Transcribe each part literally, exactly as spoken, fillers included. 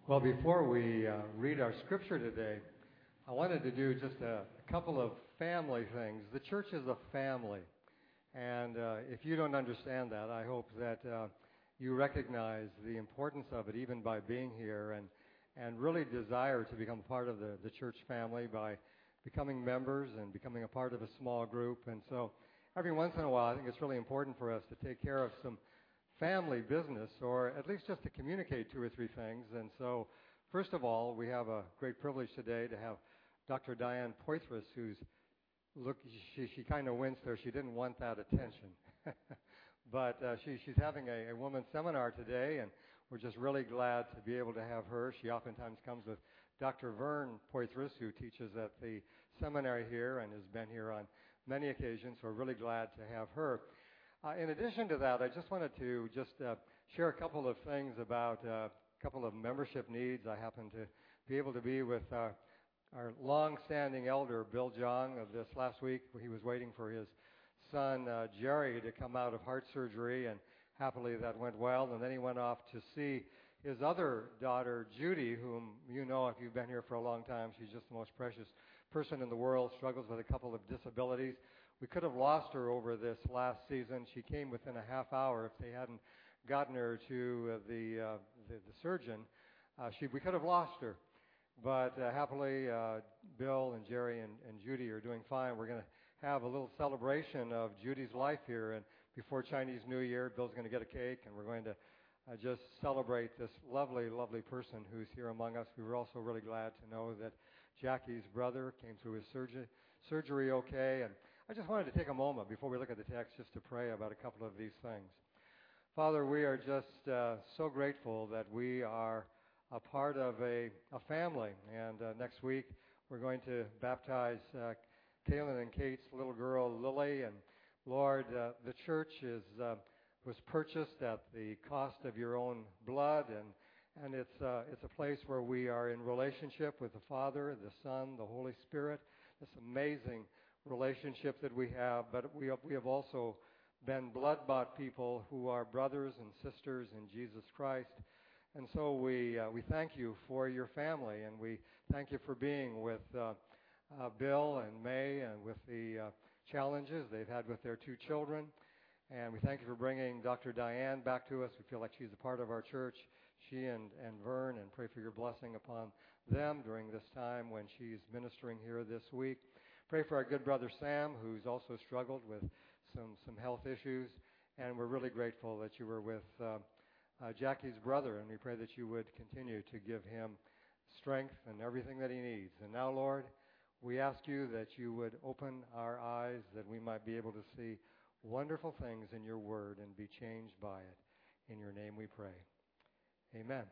Well, before we uh, read our scripture today, I wanted to do just a, a couple of family things. The church is a family, and uh, if you don't understand that, I hope that uh, you recognize the importance of it even by being here and, and really desire to become part of the, the church family by becoming members and becoming a part of a small group. And so every once in a while, I think it's really important for us to take care of some family business, or at least just to communicate two or three things. And so, first of all, we have a great privilege today to have Doctor Diane Poitras, who's, look, she, she kind of winced there. She didn't want that attention. but uh, she, she's having a, a women's seminar today, and we're just really glad to be able to have her. She oftentimes comes with Doctor Vern Poitras, who teaches at the seminary here and has been here on many occasions. So we're really glad to have her. Uh, in addition to that, I just wanted to just uh, share a couple of things about uh, a couple of membership needs. I happen to be able to be with uh, our long-standing elder, Bill Jong, of this last week. He was waiting for his son, uh, Jerry, to come out of heart surgery, and happily that went well. And then he went off to see his other daughter, Judy, whom you know if you've been here for a long time. She's just the most precious person in the world, struggles with a couple of disabilities. We could have lost her over this last season. She came within a half hour. If they hadn't gotten her to uh, the, uh, the the surgeon, uh, she we could have lost her. But uh, happily, uh, Bill and Jerry and, and Judy are doing fine. We're going to have a little celebration of Judy's life here, and before Chinese New Year, Bill's going to get a cake, and we're going to uh, just celebrate this lovely, lovely person who's here among us. We were also really glad to know that Jackie's brother came through his surgery, surgery okay, and I just wanted to take a moment before we look at the text just to pray about a couple of these things. Father, we are just uh, so grateful that we are a part of a, a family, and uh, next week we're going to baptize uh, Kaylin and Kate's little girl, Lily, and Lord, uh, the church is uh, was purchased at the cost of your own blood, and and it's uh, it's a place where we are in relationship with the Father, the Son, the Holy Spirit. This amazing relationship that we have, but we have, we have also been blood-bought people who are brothers and sisters in Jesus Christ. And so we uh, we thank you for your family, and we thank you for being with uh, uh, Bill and May and with the uh, challenges they've had with their two children. And we thank you for bringing Doctor Diane back to us. We feel like she's a part of our church, she and, and Vern, and pray for your blessing upon them during this time when she's ministering here this week. Pray for our good brother Sam, who's also struggled with some, some health issues. And we're really grateful that you were with uh, uh, Jackie's brother, and we pray that you would continue to give him strength and everything that he needs. And now, Lord, we ask you that you would open our eyes that we might be able to see wonderful things in your word and be changed by it. In your name we pray. Amen.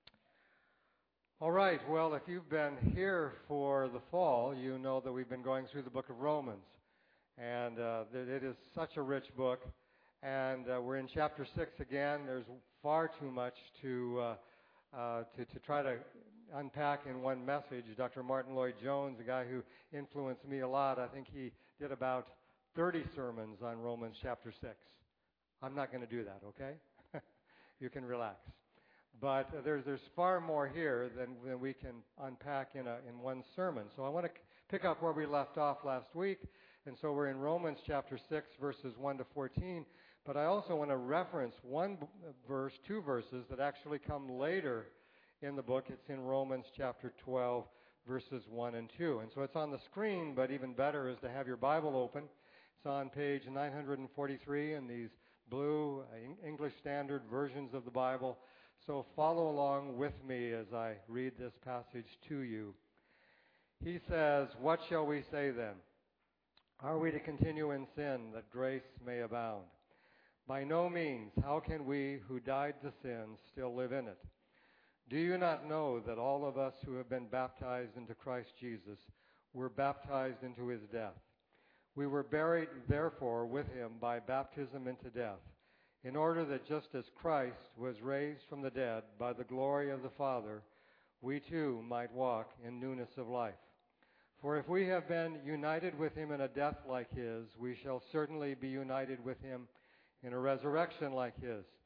All right, well, if you've been here for the fall, you know that we've been going through the book of Romans. And uh, it is such a rich book. And uh, we're in chapter six again. There's far too much to, uh, uh, to, to try to unpack in one message. Doctor Martin Lloyd-Jones, a guy who influenced me a lot, I think he did about thirty sermons on Romans chapter six. I'm not going to do that, okay? You can relax. But uh, there's there's far more here than, than we can unpack in a in one sermon. So I want to c- pick up where we left off last week. And so we're in Romans chapter six, verses one to fourteen. But I also want to reference one b- verse, two verses that actually come later in the book. It's in Romans chapter twelve, verses one and two. And so it's on the screen, but even better is to have your Bible open. It's on page nine forty-three in these blue English Standard versions of the Bible. So follow along with me as I read this passage to you. He says, "What shall we say then? Are we to continue in sin that grace may abound? By no means. How can we who died to sin still live in it? Do you not know that all of us who have been baptized into Christ Jesus were baptized into his death? We were buried, therefore, with him by baptism into death, in order that just as Christ was raised from the dead by the glory of the Father, we too might walk in newness of life. For if we have been united with him in a death like his, we shall certainly be united with him in a resurrection like his.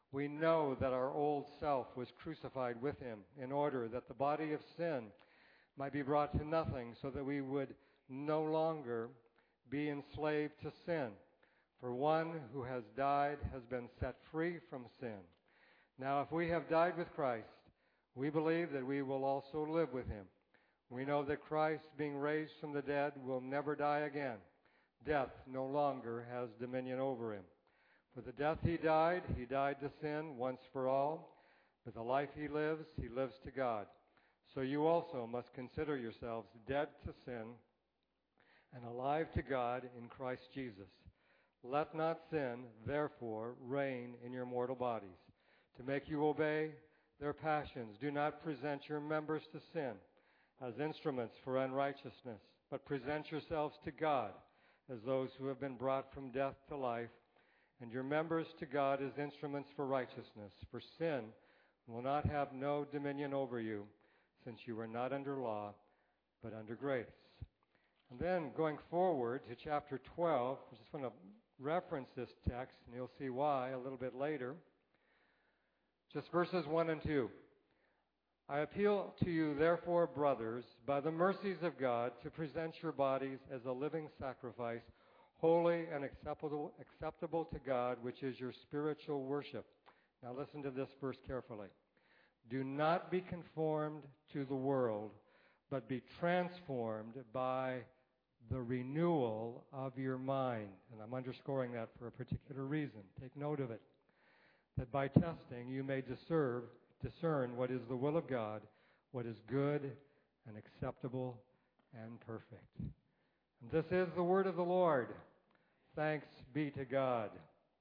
We know that our old self was crucified with him in order that the body of sin might be brought to nothing, so that we would no longer be enslaved to sin. For one who has died has been set free from sin. Now, if we have died with Christ, we believe that we will also live with him. We know that Christ, being raised from the dead, will never die again. Death no longer has dominion over him. For the death he died, he died to sin once for all. But the life he lives, he lives to God. So you also must consider yourselves dead to sin and alive to God in Christ Jesus. Let not sin, therefore, reign in your mortal bodies, to make you obey their passions. Do not present your members to sin as instruments for unrighteousness, but present yourselves to God as those who have been brought from death to life, and your members to God as instruments for righteousness. For sin will not have no dominion over you, since you are not under law, but under grace. And then going forward to chapter twelve, I just want to reference this text, and you'll see why a little bit later. Just verses one and two. I appeal to you, therefore, brothers, by the mercies of God, to present your bodies as a living sacrifice, holy and acceptable, acceptable to God, which is your spiritual worship. Now listen to this verse carefully. Do not be conformed to the world, but be transformed by the renewal of your mind. And I'm underscoring that for a particular reason. Take note of it. That by testing you may discern, discern what is the will of God, what is good and acceptable and perfect. And this is the word of the Lord. Thanks be to God.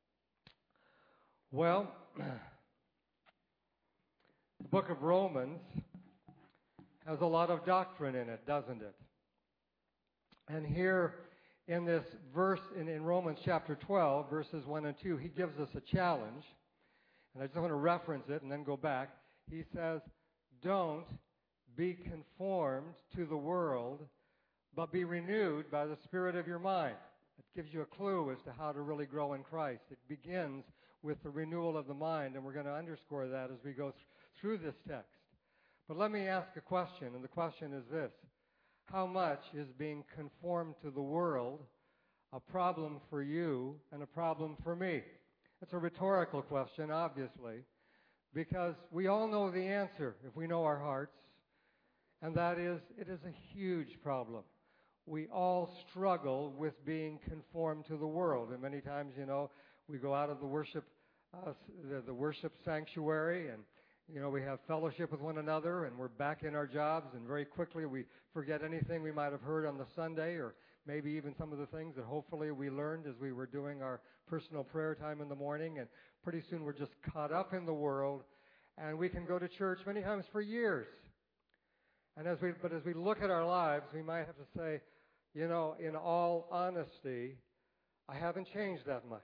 Well, the book of Romans has a lot of doctrine in it, doesn't it? And here in this verse, in, in Romans chapter twelve, verses one and two, he gives us a challenge. And I just want to reference it and then go back. He says, don't be conformed to the world, but be renewed by the spirit of your mind. It gives you a clue as to how to really grow in Christ. It begins with the renewal of the mind, and we're going to underscore that as we go th- through this text. But let me ask a question, and the question is this. How much is being conformed to the world a problem for you and a problem for me? It's a rhetorical question, obviously, because we all know the answer if we know our hearts, and that is, it is a huge problem. We all struggle with being conformed to the world, and many times, you know, we go out of the worship, uh, the, the worship sanctuary, and you know, we have fellowship with one another, and we're back in our jobs, and very quickly we forget anything we might have heard on the Sunday, or maybe even some of the things that hopefully we learned as we were doing our personal prayer time in the morning, and pretty soon we're just caught up in the world, and we can go to church many times for years. And as we, but as we look at our lives, we might have to say, you know, in all honesty, I haven't changed that much.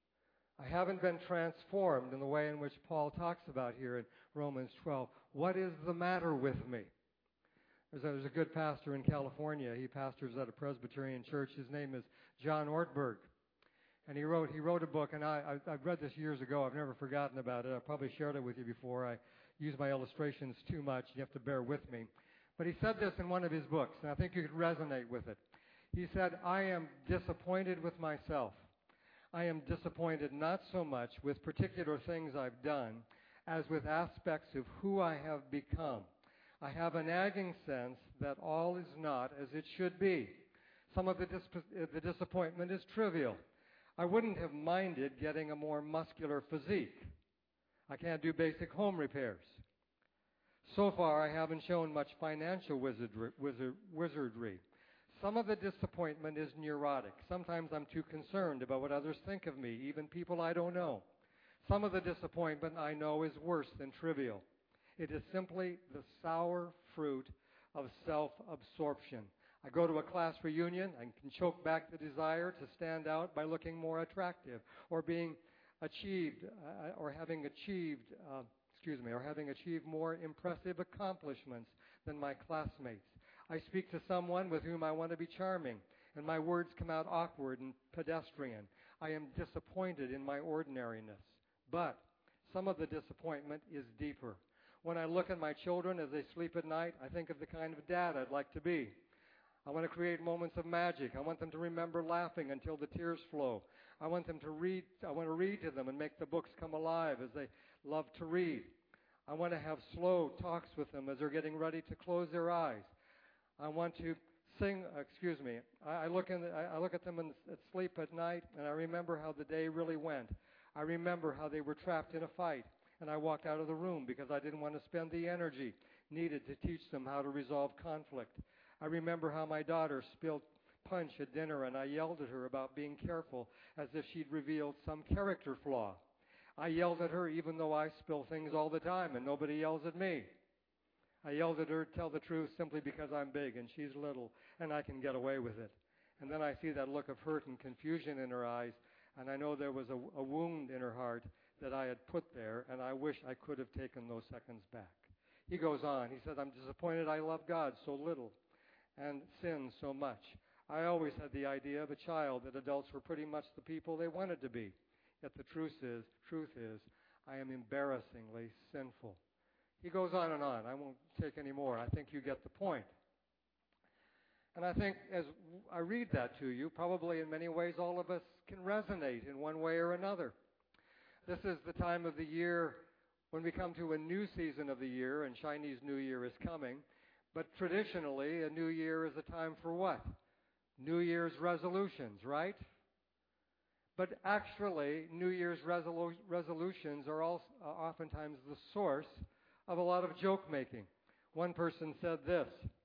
I haven't been transformed in the way in which Paul talks about here in Romans twelve. What is the matter with me? There's a, there's a good pastor in California. He pastors at a Presbyterian church. His name is John Ortberg. And he wrote he wrote a book, and I, I, I've read this years ago. I've never forgotten about it. I probably shared it with you before. I use my illustrations too much. You have to bear with me. But he said this in one of his books, and I think you could resonate with it. He said, I am disappointed with myself. I am disappointed not so much with particular things I've done as with aspects of who I have become. I have a nagging sense that all is not as it should be. Some of the, dis- the disappointment is trivial. I wouldn't have minded getting a more muscular physique. I can't do basic home repairs. So far, I haven't shown much financial wizardry. Wizard, wizardry. Some of the disappointment is neurotic. Sometimes I'm too concerned about what others think of me, even people I don't know. Some of the disappointment I know is worse than trivial. It is simply the sour fruit of self-absorption. I go to a class reunion and can choke back the desire to stand out by looking more attractive or being achieved uh, or having achieved, uh, excuse me, or having achieved more impressive accomplishments than my classmates. I speak to someone with whom I want to be charming, and my words come out awkward and pedestrian. I am disappointed in my ordinariness. But some of the disappointment is deeper. When I look at my children as they sleep at night, I think of the kind of dad I'd like to be. I want to create moments of magic. I want them to remember laughing until the tears flow. I want them to read, I want to read to them and make the books come alive as they love to read. I want to have slow talks with them as they're getting ready to close their eyes. I want to sing, excuse me, I, I look in the, I, I look at them in, at sleep at night, and I remember how the day really went. I remember how they were trapped in a fight, and I walked out of the room because I didn't want to spend the energy needed to teach them how to resolve conflict. I remember how my daughter spilled punch at dinner, and I yelled at her about being careful as if she'd revealed some character flaw. I yelled at her even though I spill things all the time and nobody yells at me. I yelled at her to tell the truth simply because I'm big and she's little and I can get away with it. And then I see that look of hurt and confusion in her eyes, and I know there was a, a wound in her heart that I had put there, and I wish I could have taken those seconds back. He goes on. He said, I'm disappointed I love God so little and sin so much. I always had the idea of a child that adults were pretty much the people they wanted to be. Yet the truth is, truth is, I am embarrassingly sinful. He goes on and on. I won't take any more. I think you get the point. And I think as I read that to you, probably in many ways all of us can resonate in one way or another. This is the time of the year when we come to a new season of the year, and Chinese New Year is coming. But traditionally, a new year is a time for what? New Year's resolutions, right? But actually, New Year's resolu- resolutions are also, uh, oftentimes the source of a lot of joke-making. One person said this,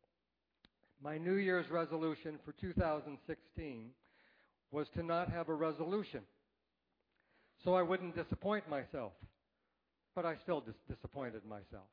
my New Year's resolution for two thousand sixteen was to not have a resolution, so I wouldn't disappoint myself. But I still dis- disappointed myself.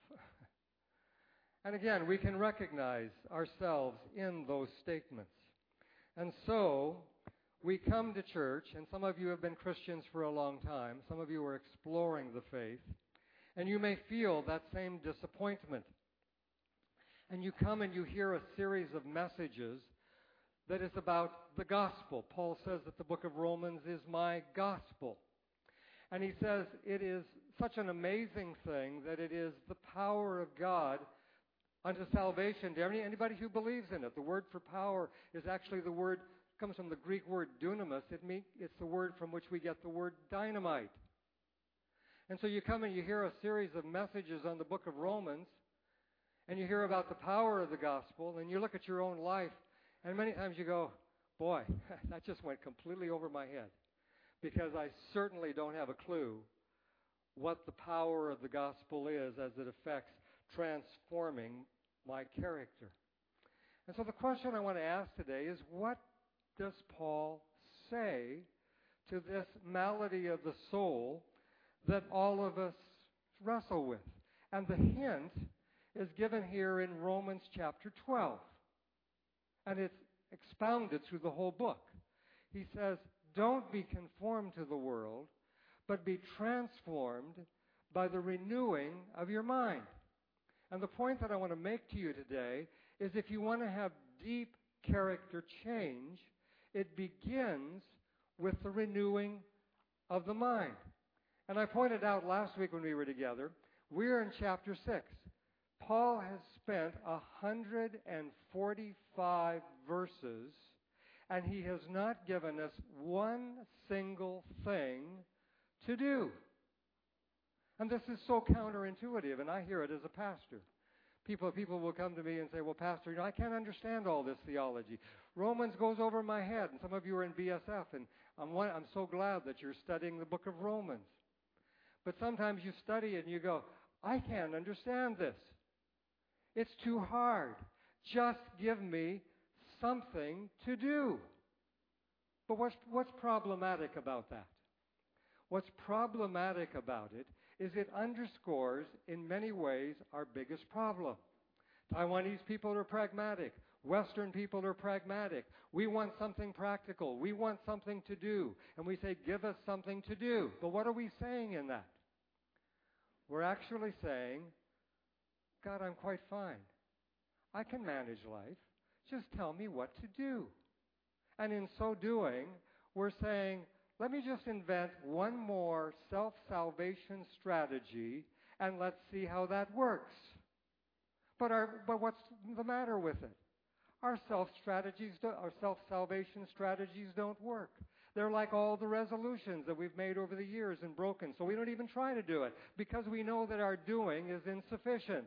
And again, we can recognize ourselves in those statements. And so we come to church, and some of you have been Christians for a long time. Some of you are exploring the faith. And you may feel that same disappointment. And you come and you hear a series of messages that is about the gospel. Paul says that the book of Romans is my gospel. And he says it is such an amazing thing that it is the power of God unto salvation to anybody who believes in it. The word for power is actually the word, comes from the Greek word dunamis. It mean, it's the word from which we get the word dynamite. And so you come and you hear a series of messages on the book of Romans, and you hear about the power of the gospel, and you look at your own life, and many times you go, boy, that just went completely over my head, because I certainly don't have a clue what the power of the gospel is as it affects transforming my character. And so the question I want to ask today is, what does Paul say to this malady of the soul that all of us wrestle with? And the hint is given here in Romans chapter twelve. And it's expounded through the whole book. He says, don't be conformed to the world, but be transformed by the renewing of your mind. And the point that I want to make to you today is if you want to have deep character change, it begins with the renewing of the mind. And I pointed out last week when we were together, we're in chapter six. Paul has spent one hundred forty-five verses, and he has not given us one single thing to do. And this is so counterintuitive, and I hear it as a pastor. People, people will come to me and say, well, Pastor, you know, I can't understand all this theology. Romans goes over my head, and some of you are in B S F, and I'm, one, I'm so glad that you're studying the book of Romans. But sometimes you study it and you go, I can't understand this. It's too hard. Just give me something to do. But what's, what's problematic about that? What's problematic about it is it underscores, in many ways, our biggest problem. Taiwanese people are pragmatic. Western people are pragmatic. We want something practical. We want something to do. And we say, give us something to do. But what are we saying in that? We're actually saying, God, I'm quite fine. I can manage life. Just tell me what to do. And in so doing, we're saying, let me just invent one more self-salvation strategy, and let's see how that works. But, our, but what's the matter with it? Our self-strategies, our self-salvation strategies don't work. They're like all the resolutions that we've made over the years and broken, so we don't even try to do it because we know that our doing is insufficient.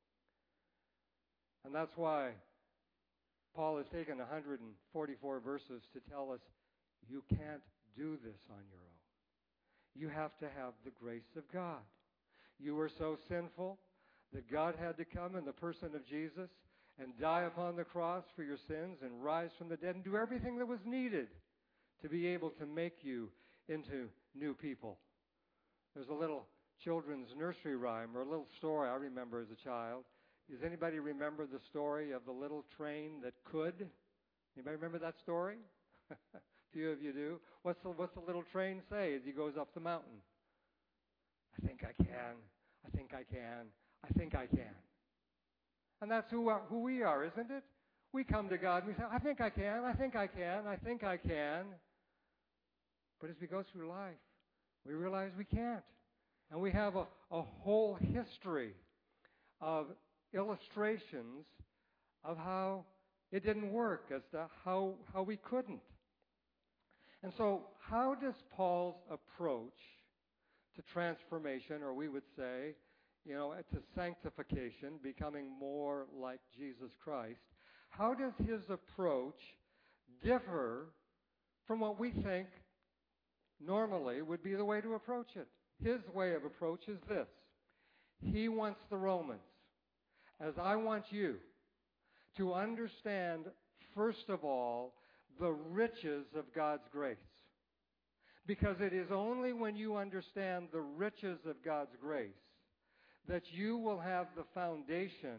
And that's why Paul has taken one hundred forty-four verses to tell us you can't do this on your own. You have to have the grace of God. You were so sinful that God had to come in the person of Jesus and die upon the cross for your sins and rise from the dead and do everything that was needed to be able to make you into new people. There's a little children's nursery rhyme or a little story I remember as a child. Does anybody remember the story of the little train that could? Anybody remember that story? A few of you do. What's the, what's the little train say as he goes up the mountain? I think I can. I think I can. I think I can. And that's who, are, who we are, isn't it? We come to God and we say, I think I can. I think I can. I think I can. But as we go through life, we realize we can't. And we have a, a whole history of illustrations of how it didn't work, as to how, how we couldn't. And so how does Paul's approach to transformation, or we would say, you know, to sanctification, becoming more like Jesus Christ, how does his approach differ from what we think normally would be the way to approach it? His way of approach is this. He wants the Romans, as I want you, to understand, first of all, the riches of God's grace. Because it is only when you understand the riches of God's grace that you will have the foundation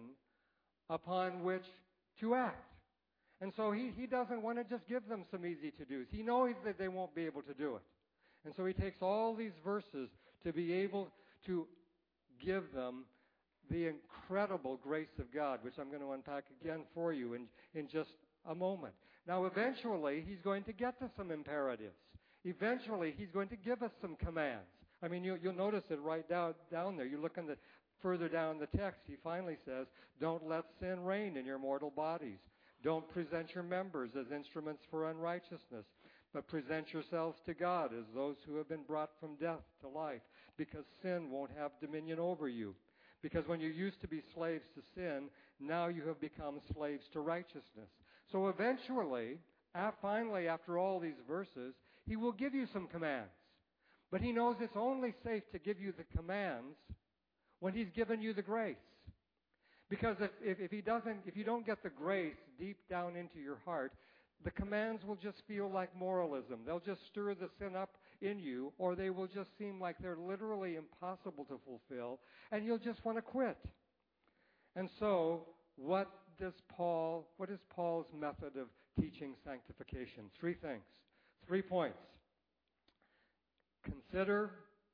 upon which to act. And so he, he doesn't want to just give them some easy to-dos. He knows that they won't be able to do it. And so he takes all these verses to be able to give them the incredible grace of God, which I'm going to unpack again for you in, in just a moment. Now, eventually, he's going to get to some imperatives. Eventually, he's going to give us some commands. I mean, you, you'll notice it right down, down there. You look in the, further down the text, he finally says, don't let sin reign in your mortal bodies. Don't present your members as instruments for unrighteousness, but present yourselves to God as those who have been brought from death to life, because sin won't have dominion over you. Because when you used to be slaves to sin, now you have become slaves to righteousness. So eventually, finally, after all these verses, he will give you some commands. But he knows it's only safe to give you the commands when he's given you the grace. Because if, if, if he doesn't, if you don't get the grace deep down into your heart, the commands will just feel like moralism. They'll just stir the sin up in you, or they will just seem like they're literally impossible to fulfill, and you'll just want to quit. And so, what does Paul, what is Paul's method of teaching sanctification? Three things, three points. Consider,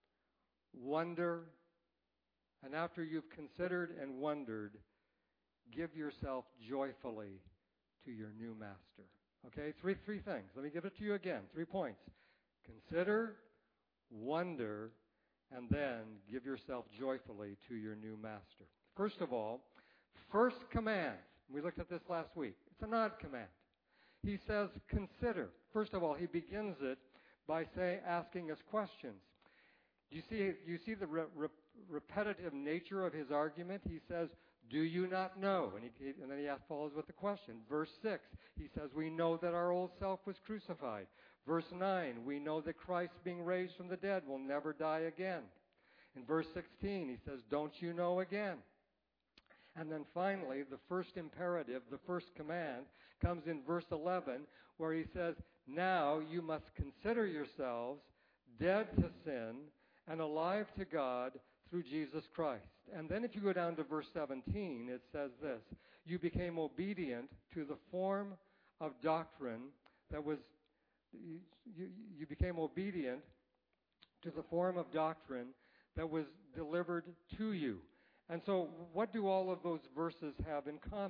wonder, and after you've considered and wondered, give yourself joyfully to your new master. Okay, three, three things. Let me give it to you again. Three points. Consider, wonder, and then give yourself joyfully to your new master. First of all, first command. We looked at this last week. It's an odd command. He says, consider. First of all, he begins it by say, asking us questions. Do you see, you see the re- re- repetitive nature of his argument? He says, do you not know? And, he, and then he follows with the question. Verse six, he says, we know that our old self was crucified. Verse nine, we know that Christ being raised from the dead will never die again. In verse sixteen, he says, don't you know again? And then finally, the first imperative, the first command, comes in verse eleven, where he says, now you must consider yourselves dead to sin and alive to God through Jesus Christ. And then if you go down to verse seventeen, it says this, you became obedient to the form of doctrine that was, you, you, you became obedient to the form of doctrine that was delivered to you. And so what do all of those verses have in common?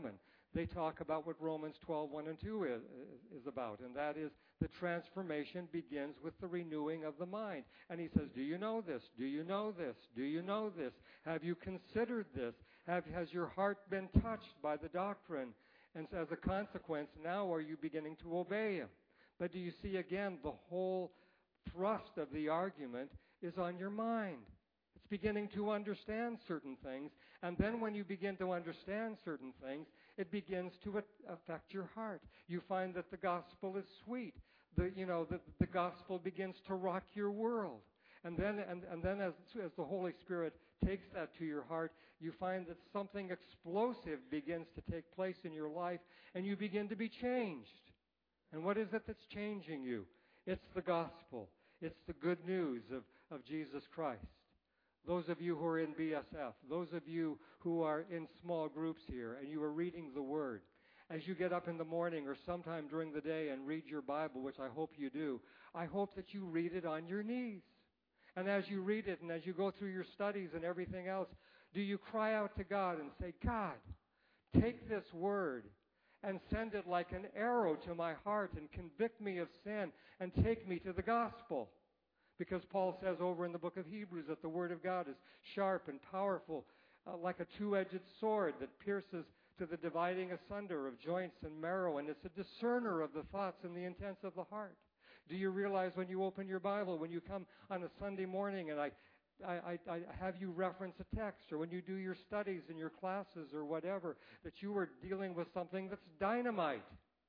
they talk about what Romans twelve, one and two is, is about, and that is the transformation begins with the renewing of the mind. And he says, do you know this? Do you know this? Do you know this? Have you considered this? Have, has your heart been touched by the doctrine? And so as a consequence, now are you beginning to obey him? But do you see again, the whole thrust of the argument is on your mind. It's beginning to understand certain things, and then when you begin to understand certain things, it begins to a- affect your heart. You find that the gospel is sweet. The, you know, the, the gospel begins to rock your world. And then, and, and then as, as the Holy Spirit takes that to your heart, you find that something explosive begins to take place in your life, and you begin to be changed. And what is it that's changing you? It's the gospel. It's the good news of, of Jesus Christ. Those of you who are in B S F, those of you who are in small groups here and you are reading the Word, as you get up in the morning or sometime during the day and read your Bible, which I hope you do, I hope that you read it on your knees. And as you read it and as you go through your studies and everything else, do you cry out to God and say, God, take this Word and send it like an arrow to my heart and convict me of sin and take me to the gospel? Because Paul says over in the book of Hebrews that the Word of God is sharp and powerful, uh, like a two-edged sword that pierces to the dividing asunder of joints and marrow, and it's a discerner of the thoughts and the intents of the heart. Do you realize when you open your Bible, when you come on a Sunday morning and I, I, I, I have you reference a text, or when you do your studies in your classes or whatever, that you are dealing with something that's dynamite,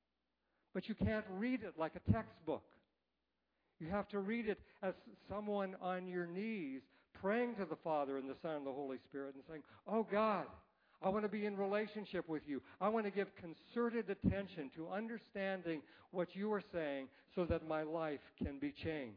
but you can't read it like a textbook. You have to read it as someone on your knees praying to the Father and the Son and the Holy Spirit and saying, oh God, I want to be in relationship with you. I want to give concerted attention to understanding what you are saying so that my life can be changed.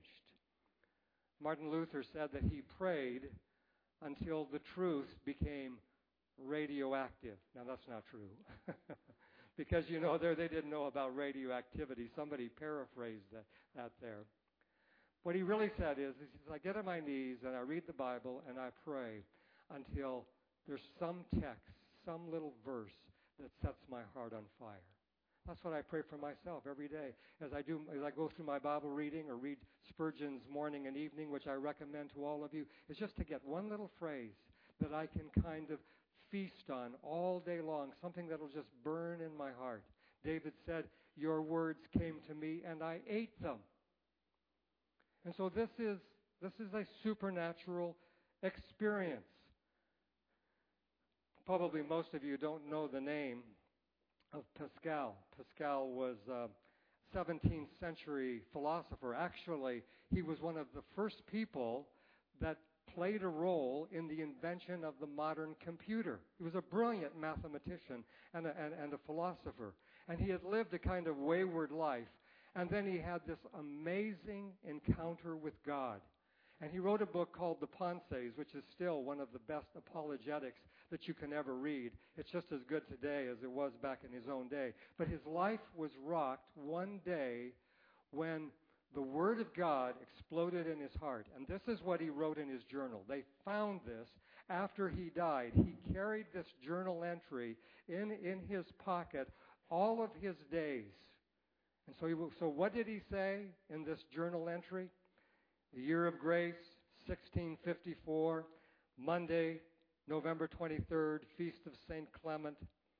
Martin Luther said that he prayed until the truth became radioactive. Now that's not true. Because, you know, there they didn't know about radioactivity. Somebody paraphrased that, that there. What he really said is, he says, I get on my knees and I read the Bible and I pray until there's some text, some little verse that sets my heart on fire. That's what I pray for myself every day. As I do, as I go through my Bible reading or read Spurgeon's Morning and Evening, which I recommend to all of you, is just to get one little phrase that I can kind of feast on all day long, something that will just burn in my heart. David said, your words came to me and I ate them. And so this is this is a supernatural experience. Probably most of you don't know the name of Pascal. Pascal was a seventeenth century philosopher. Actually, he was one of the first people that played a role in the invention of the modern computer. He was a brilliant mathematician and a, and, and a philosopher. And he had lived a kind of wayward life. And then he had this amazing encounter with God. And he wrote a book called The Pensées, which is still one of the best apologetics that you can ever read. It's just as good today as it was back in his own day. But his life was rocked one day when the Word of God exploded in his heart. And this is what he wrote in his journal. They found this after he died. He carried this journal entry in, in his pocket all of his days. And so, he, so what did he say in this journal entry? The year of grace, sixteen fifty-four, Monday, November twenty-third, Feast of Saint Clement,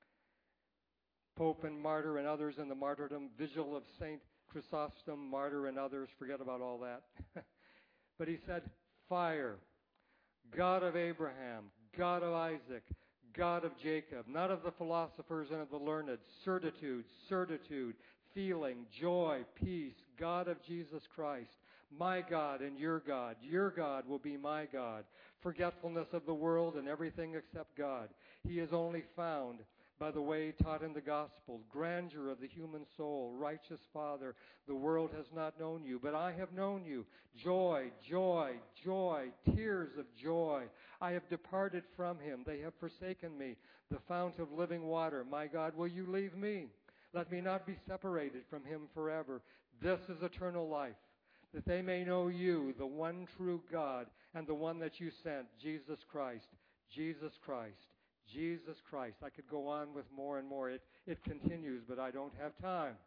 Pope and martyr and others in the martyrdom, Vigil of Saint Chrysostom, martyr and others, forget about all that. But he said, fire, God of Abraham, God of Isaac, God of Jacob, not of the philosophers and of the learned, certitude, certitude, feeling, joy, peace, God of Jesus Christ, my God and your God, your God will be my God, forgetfulness of the world and everything except God. He is only found by the way taught in the gospel, grandeur of the human soul, righteous Father, the world has not known you, but I have known you. Joy, joy, joy, tears of joy. I have departed from him. They have forsaken me. The fount of living water, my God, will you leave me? Let me not be separated from him forever. This is eternal life, that they may know you, the one true God, and the one that you sent, Jesus Christ, Jesus Christ, Jesus Christ. I could go on with more and more. It, it continues, but I don't have time.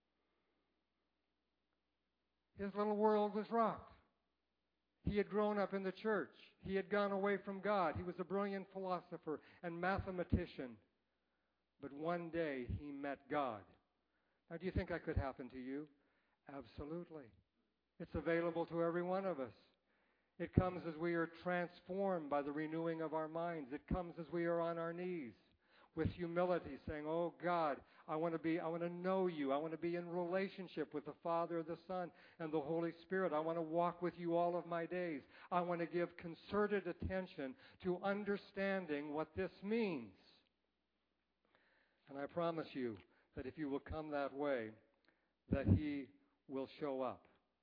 His little world was rocked. He had grown up in the church. He had gone away from God. He was a brilliant philosopher and mathematician. But one day he met God. Now, do you think that could happen to you? Absolutely. It's available to every one of us. It comes as we are transformed by the renewing of our minds. It comes as we are on our knees with humility, saying, "Oh God, I want to be, I want to know you. I want to be in relationship with the Father, the Son, and the Holy Spirit. I want to walk with you all of my days. I want to give concerted attention to understanding what this means." And I promise you that if you will come that way, that He will show up.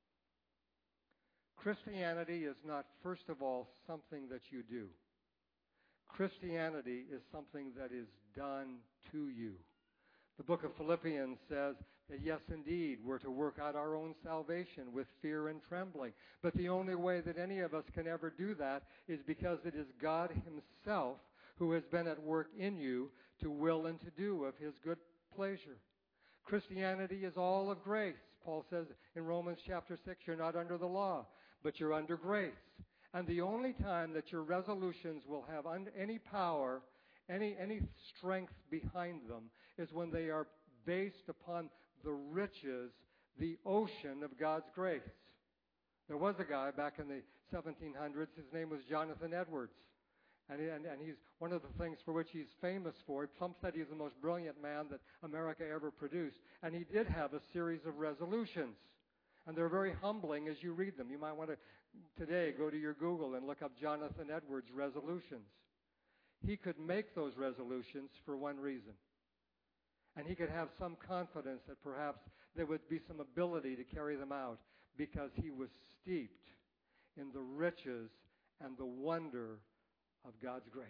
Christianity is not, first of all, something that you do. Christianity is something that is done to you. The book of Philippians says that yes, indeed, we're to work out our own salvation with fear and trembling. But the only way that any of us can ever do that is because it is God Himself who has been at work in you to will and to do of His good pleasure. Christianity is all of grace. Paul says in Romans chapter six, you're not under the law, but you're under grace. And the only time that your resolutions will have un- any power, any, any strength behind them, is when they are based upon the riches, the ocean of God's grace. There was a guy back in the seventeen hundreds, his name was Jonathan Edwards. And, and, and he's one of the things for which he's famous for. Some said he's the most brilliant man that America ever produced. And he did have a series of resolutions. And they're very humbling as you read them. You might want to, today, go to your Google and look up Jonathan Edwards' resolutions. He could make those resolutions for one reason. And he could have some confidence that perhaps there would be some ability to carry them out because he was steeped in the riches and the wonder of God's grace.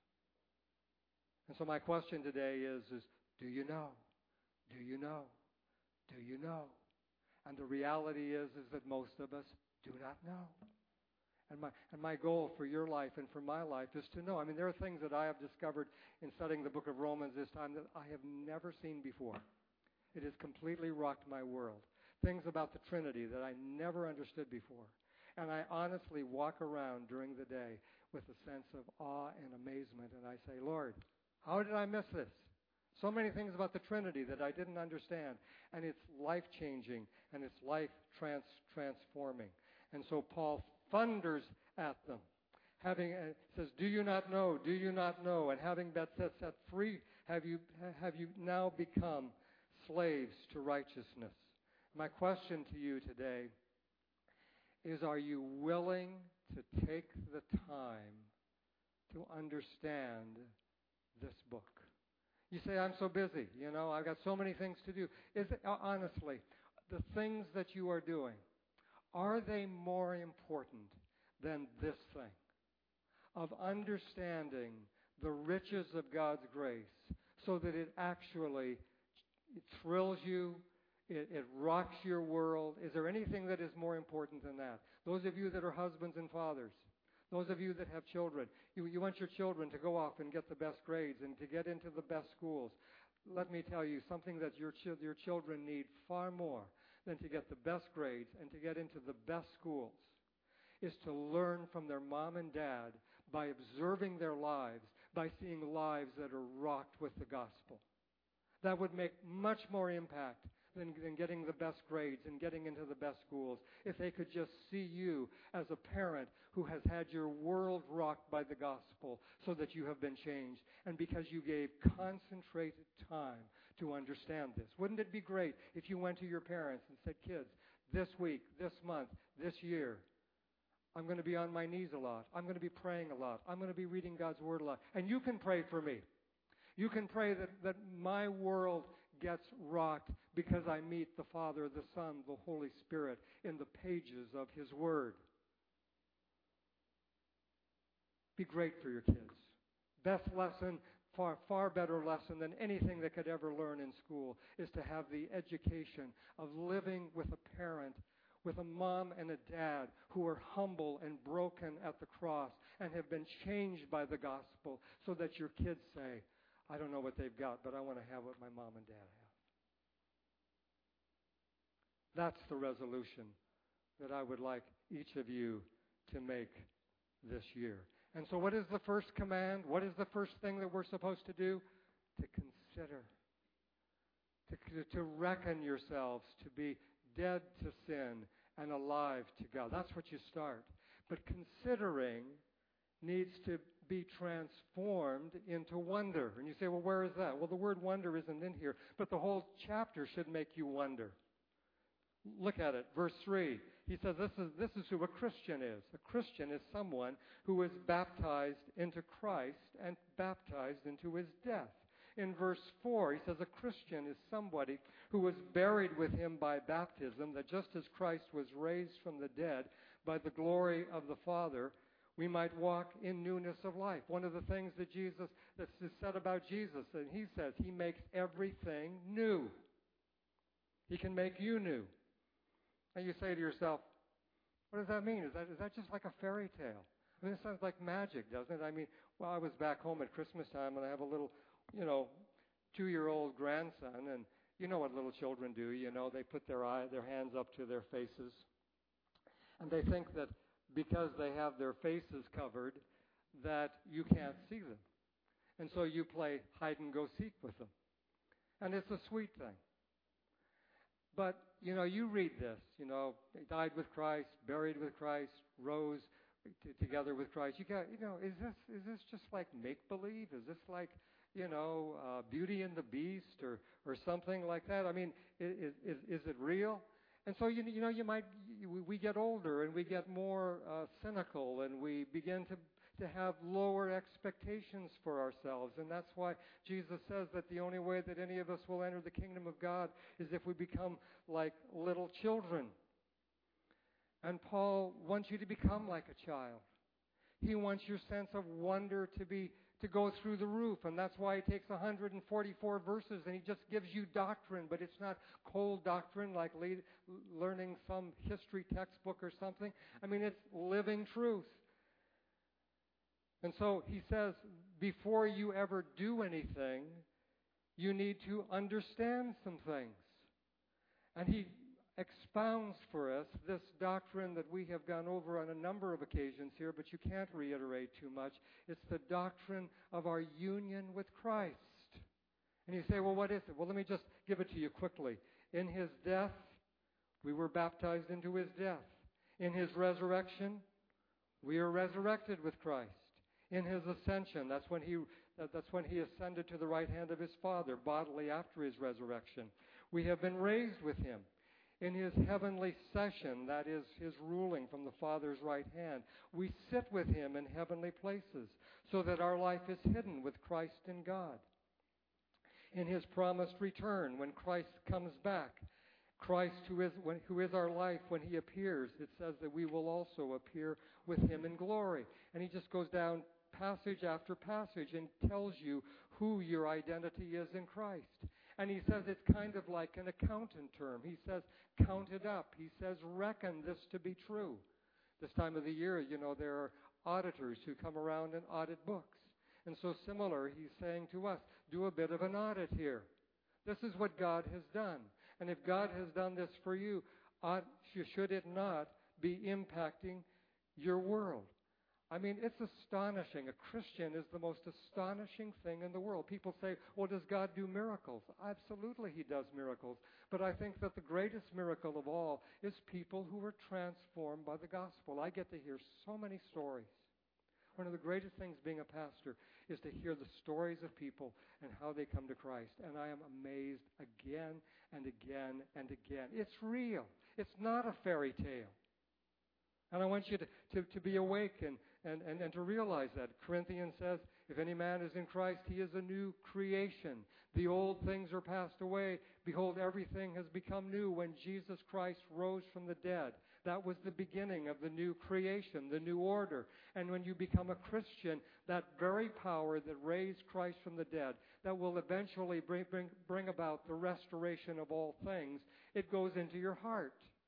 And so my question today is, is do you know? Do you know? Do you know? And the reality is, is that most of us do not know. And my, and my goal for your life and for my life is to know. I mean, there are things that I have discovered in studying the book of Romans this time that I have never seen before. It has completely rocked my world. Things about the Trinity that I never understood before. And I honestly walk around during the day with a sense of awe and amazement. And I say, Lord, how did I miss this? So many things about the Trinity that I didn't understand. And it's life-changing and it's life-transforming. And so Paul thunders at them. Having uh, says, do you not know? Do you not know? And having been set, set free, have you, have you now become slaves to righteousness? My question to you today is, are you willing to take the time to understand this book? You say, I'm so busy, you know, I've got so many things to do. Is it, honestly, the things that you are doing, are they more important than this thing of understanding the riches of God's grace so that it actually it thrills you, it, it rocks your world? Is there anything that is more important than that? Those of you that are husbands and fathers, those of you that have children, you, you want your children to go off and get the best grades and to get into the best schools. Let me tell you, something that your, ch- your children need far more than to get the best grades and to get into the best schools is to learn from their mom and dad by observing their lives, by seeing lives that are rocked with the gospel. That would make much more impact than, than getting the best grades and getting into the best schools if they could just see you as a parent who has had your world rocked by the gospel so that you have been changed, and because you gave concentrated time to understand this. Wouldn't it be great if you went to your parents and said, kids, this week, this month, this year, I'm going to be on my knees a lot. I'm going to be praying a lot. I'm going to be reading God's Word a lot. And you can pray for me. You can pray that, that my world gets rocked because I meet the Father, the Son, the Holy Spirit in the pages of His Word. Be great for your kids. Best lesson, far, far better lesson than anything they could ever learn in school is to have the education of living with a parent with a mom and a dad who are humble and broken at the cross and have been changed by the gospel so that your kids say, I don't know what they've got, but I want to have what my mom and dad have. That's the resolution that I would like each of you to make this year. And so what is the first command? What is the first thing that we're supposed to do? To consider. To, to reckon yourselves to be dead to sin and alive to God. That's what you start. But considering needs to be transformed into wonder. And you say, well, where is that? Well, the word wonder isn't in here, but the whole chapter should make you wonder. Look at it, verse three. He says this is, this is who a Christian is. A Christian is someone who is baptized into Christ and baptized into his death. In verse four, he says a Christian is somebody who was buried with him by baptism, that just as Christ was raised from the dead by the glory of the Father, we might walk in newness of life. One of the things that Jesus, that's said about Jesus, and he says he makes everything new. He can make you new. And you say to yourself, what does that mean? Is that is that just like a fairy tale? I mean, it sounds like magic, doesn't it? I mean, well, I was back home at Christmas time, and I have a little, you know, two-year-old grandson, and you know what little children do. You know, they put their eye, their hands up to their faces, and they think that because they have their faces covered, that you can't see them. And so you play hide-and-go-seek with them. And it's a sweet thing. But, you know, you read this, you know, they died with Christ, buried with Christ, rose t- together with Christ. You got, you know, is this is this just like make-believe? Is this like, you know, uh, Beauty and the Beast or, or something like that? I mean, is, is, is it real? And so, you, you know, you might, we get older and we get more uh, cynical and we begin to, to have lower expectations for ourselves. And that's why Jesus says that the only way that any of us will enter the kingdom of God is if we become like little children. And Paul wants you to become like a child. He wants your sense of wonder to be to go through the roof, and that's why he takes one hundred forty-four verses and he just gives you doctrine, but it's not cold doctrine like le- learning some history textbook or something. I mean, it's living truth. And so he says, before you ever do anything, you need to understand some things. And he expounds for us this doctrine that we have gone over on a number of occasions here, but you can't reiterate too much. It's the doctrine of our union with Christ. And you say, well, what is it? Well, let me just give it to you quickly. In his death, we were baptized into his death. In his resurrection, we are resurrected with Christ. In his ascension, that's when he that's when he ascended to the right hand of his Father, bodily after his resurrection. We have been raised with him. In his heavenly session, that is his ruling from the Father's right hand, we sit with him in heavenly places so that our life is hidden with Christ in God. In his promised return, when Christ comes back, Christ, who is, when, who is our life, when he appears, it says that we will also appear with him in glory. And he just goes down passage after passage and tells you who your identity is in Christ. And he says it's kind of like an accountant term. He says, count it up. He says, reckon this to be true. This time of the year, you know, there are auditors who come around and audit books. And so similar, he's saying to us, do a bit of an audit here. This is what God has done. And if God has done this for you, ought, should it not be impacting your world? I mean, it's astonishing. A Christian is the most astonishing thing in the world. People say, well, does God do miracles? Absolutely, he does miracles. But I think that the greatest miracle of all is people who are transformed by the gospel. I get to hear so many stories. One of the greatest things being a pastor is to hear the stories of people and how they come to Christ. And I am amazed again and again and again. It's real. It's not a fairy tale. And I want you to, to, to be awake and, and, and, and to realize that. Corinthians says, if any man is in Christ, he is a new creation. The old things are passed away. Behold, everything has become new when Jesus Christ rose from the dead. That was the beginning of the new creation, the new order. And when you become a Christian, that very power that raised Christ from the dead, that will eventually bring, bring, bring about the restoration of all things, it goes into your heart.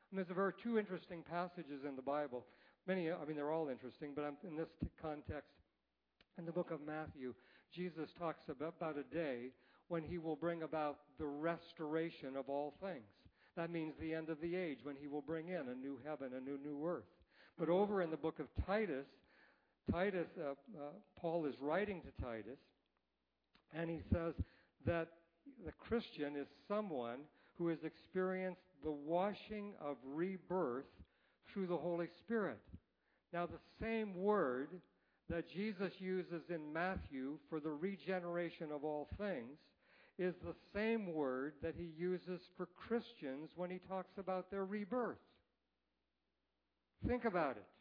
And there's a very two interesting passages in the Bible. Many, I mean, they're all interesting, but I'm, in this context, in the book of Matthew, Jesus talks about, about a day when he will bring about the restoration of all things. That means the end of the age, when he will bring in a new heaven, a new new earth. But over in the book of Titus, Titus, uh, uh, Paul is writing to Titus, and he says that the Christian is someone who has experienced the washing of rebirth through the Holy Spirit. Now, the same word that Jesus uses in Matthew for the regeneration of all things is the same word that he uses for Christians when he talks about their rebirth. Think about it.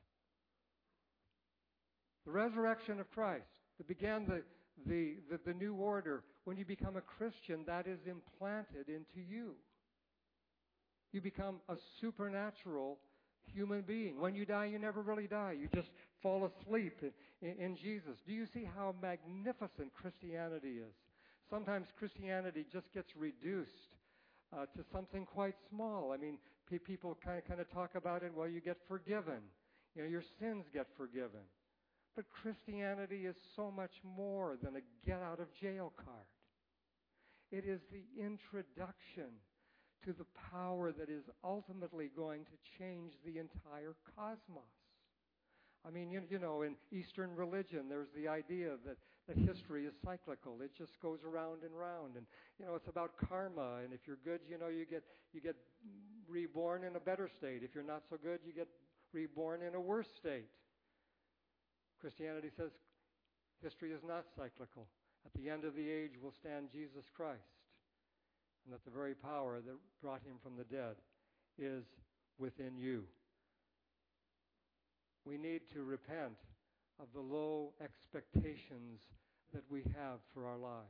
The resurrection of Christ that began the, the, the, the new order. When you become a Christian, that is implanted into you. You become a supernatural human being. When you die, you never really die. You just fall asleep in, in, in Jesus. Do you see how magnificent Christianity is? Sometimes Christianity just gets reduced uh, to something quite small. I mean, pe- people kind of, kind of talk about it, well, you get forgiven. You know, your sins get forgiven. But Christianity is so much more than a get-out-of-jail card. It is the introduction to the power that is ultimately going to change the entire cosmos. I mean, you, you know, in Eastern religion, there's the idea that, that history is cyclical. It just goes around and round. And, you know, it's about karma. And if you're good, you know, you get you get reborn in a better state. If you're not so good, you get reborn in a worse state. Christianity says history is not cyclical. At the end of the age will stand Jesus Christ. And that the very power that brought him from the dead is within you. We need to repent of the low expectations that we have for our lives.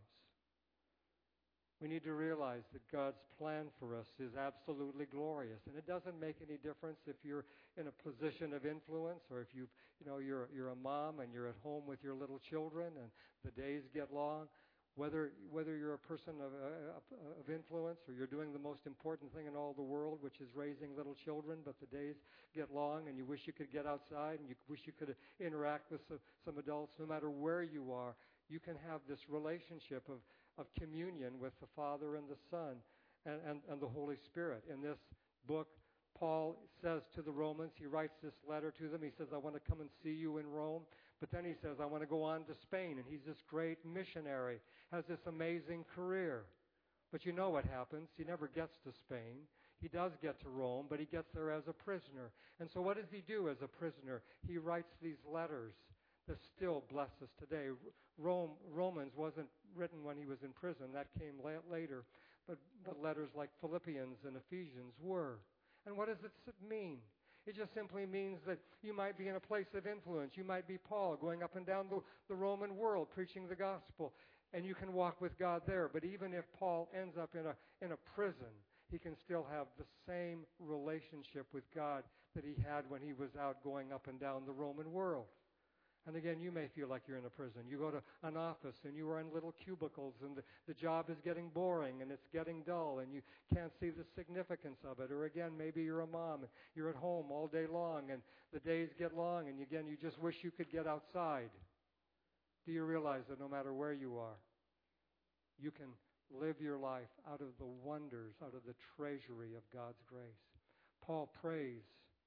We need to realize that God's plan for us is absolutely glorious, and it doesn't make any difference if you're in a position of influence or if you've, you know, you're you're a mom and you're at home with your little children and the days get long. Whether whether you're a person of, uh, of influence or you're doing the most important thing in all the world, which is raising little children, but the days get long and you wish you could get outside and you wish you could interact with some, some adults, no matter where you are, you can have this relationship of, of communion with the Father and the Son and, and, and the Holy Spirit. In this book, Paul says to the Romans, he writes this letter to them. He says, I want to come and see you in Rome. But then he says, I want to go on to Spain. And he's this great missionary, has this amazing career. But you know what happens. He never gets to Spain. He does get to Rome, but he gets there as a prisoner. And so what does he do as a prisoner? He writes these letters that still bless us today. Rome, Romans wasn't written when he was in prison. That came la- later. But, but letters like Philippians and Ephesians were. And what does it mean? It just simply means that you might be in a place of influence. You might be Paul going up and down the, the Roman world preaching the gospel, and you can walk with God there. But even if Paul ends up in a in a prison, he can still have the same relationship with God that he had when he was out going up and down the Roman world. And again, you may feel like you're in a prison. You go to an office and you are in little cubicles and the, the job is getting boring and it's getting dull and you can't see the significance of it. Or again, maybe you're a mom and you're at home all day long and the days get long and again, you just wish you could get outside. Do you realize that no matter where you are, you can live your life out of the wonders, out of the treasury of God's grace? Paul prays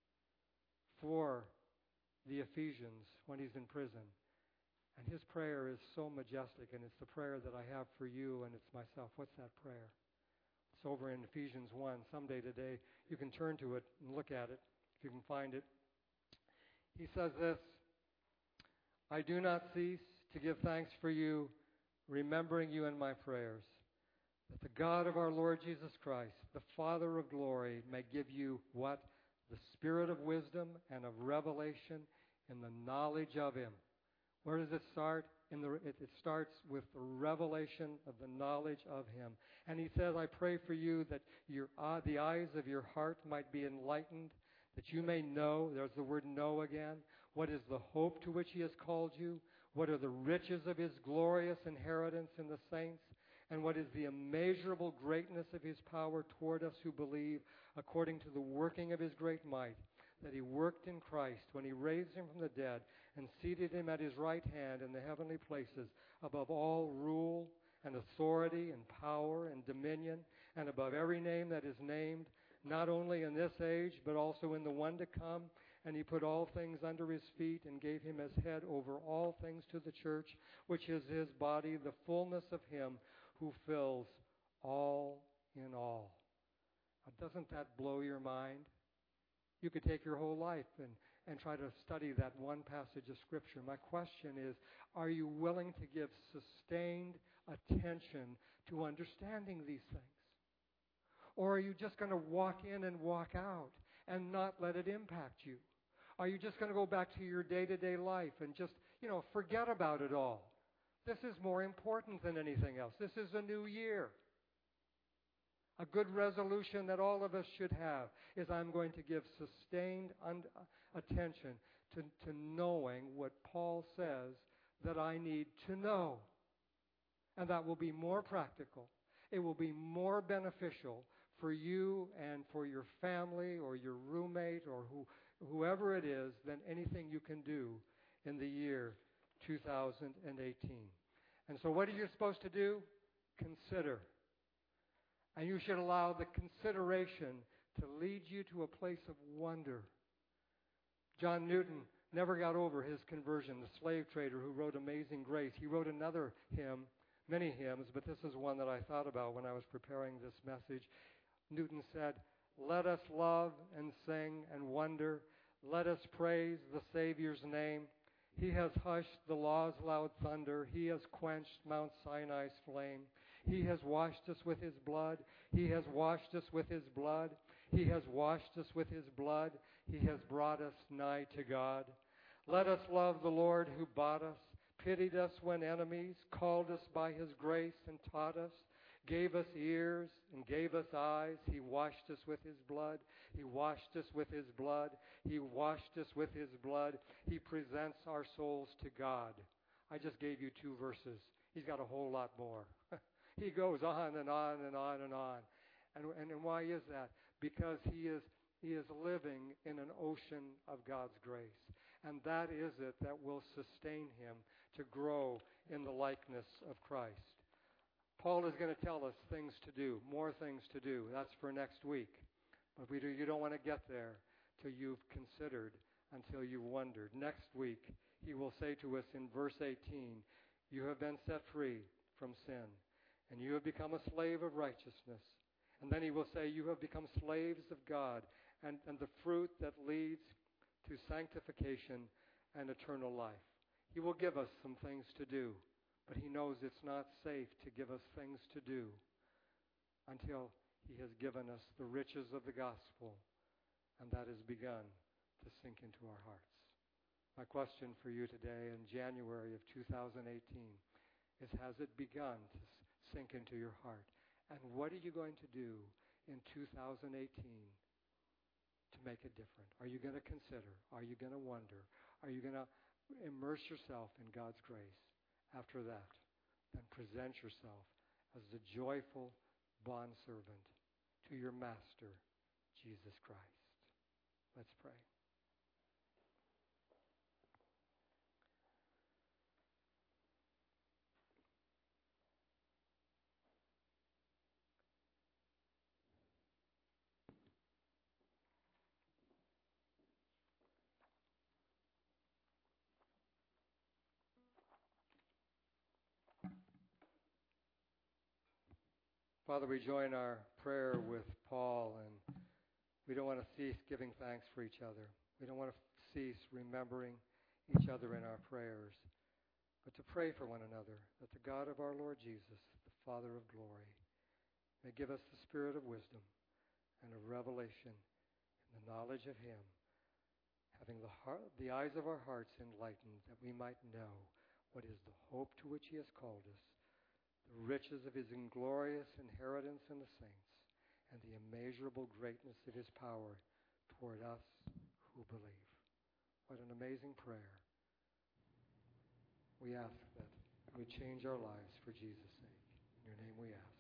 for the Ephesians when he's in prison. And his prayer is so majestic, and it's the prayer that I have for you, and it's myself. What's that prayer? It's over in Ephesians one. Someday today you can turn to it and look at it, if you can find it. He says this, I do not cease to give thanks for you, remembering you in my prayers, that the God of our Lord Jesus Christ, the Father of glory, may give you what? The spirit of wisdom and of revelation in the knowledge of him. Where does it start? In the, it, it starts with the revelation of the knowledge of him. And he says, I pray for you that your uh, the eyes of your heart might be enlightened, that you may know, there's the word know again, what is the hope to which he has called you, what are the riches of his glorious inheritance in the saints, And what is the immeasurable greatness of His power toward us who believe, according to the working of His great might, that He worked in Christ when He raised Him from the dead and seated Him at His right hand in the heavenly places, above all rule and authority and power and dominion, and above every name that is named, not only in this age, but also in the one to come. And He put all things under His feet and gave Him as head over all things to the church, which is His body, the fullness of Him who fills all in all. Now, doesn't that blow your mind? You could take your whole life and, and try to study that one passage of Scripture. My question is, are you willing to give sustained attention to understanding these things? Or are you just going to walk in and walk out and not let it impact you? Are you just going to go back to your day-to-day life and just, you know, forget about it all? This is more important than anything else. This is a new year. A good resolution that all of us should have is I'm going to give sustained un- attention to, to knowing what Paul says that I need to know. And that will be more practical. It will be more beneficial for you and for your family or your roommate or who, whoever it is than anything you can do in the year two thousand eighteen. And so what are you supposed to do? Consider. And you should allow the consideration to lead you to a place of wonder. John Newton never got over his conversion, the slave trader who wrote Amazing Grace. He wrote another hymn, many hymns, but this is one that I thought about when I was preparing this message. Newton said, "Let us love and sing and wonder. Let us praise the Savior's name. He has hushed the law's loud thunder. He has quenched Mount Sinai's flame. He has washed us with His blood. He has washed us with His blood. He has washed us with His blood. He has brought us nigh to God. Let us love the Lord who bought us, pitied us when enemies, called us by His grace and taught us, gave us ears and gave us eyes. He washed us with His blood. He washed us with His blood. He washed us with His blood. He presents our souls to God." I just gave you two verses. He's got a whole lot more. He goes on and on and on and on. And, and, and why is that? Because he is, he is living in an ocean of God's grace. And that is it that will sustain him to grow in the likeness of Christ. Paul is going to tell us things to do, more things to do. That's for next week. But we do, you don't want to get there till you've considered, until you've wondered. Next week, he will say to us in verse eighteen, "You have been set free from sin, and you have become a slave of righteousness." And then he will say, "You have become slaves of God, and, and the fruit that leads to sanctification and eternal life." He will give us some things to do, but he knows it's not safe to give us things to do until he has given us the riches of the gospel, and that has begun to sink into our hearts. My question for you today in January of two thousand eighteen is, has it begun to sink into your heart? And what are you going to do in two thousand eighteen to make it different? Are you going to consider? Are you going to wonder? Are you going to immerse yourself in God's grace? After that, then present yourself as the joyful bondservant to your Master, Jesus Christ. Let's pray. Father, we join our prayer with Paul, and we don't want to cease giving thanks for each other. We don't want to cease remembering each other in our prayers, but to pray for one another, that the God of our Lord Jesus, the Father of glory, may give us the spirit of wisdom and of revelation in the knowledge of Him, having the, heart, the eyes of our hearts enlightened, that we might know what is the hope to which He has called us, the riches of His inglorious inheritance in the saints, and the immeasurable greatness of His power toward us who believe. What an amazing prayer. We ask that we change our lives for Jesus' sake. In your name we ask.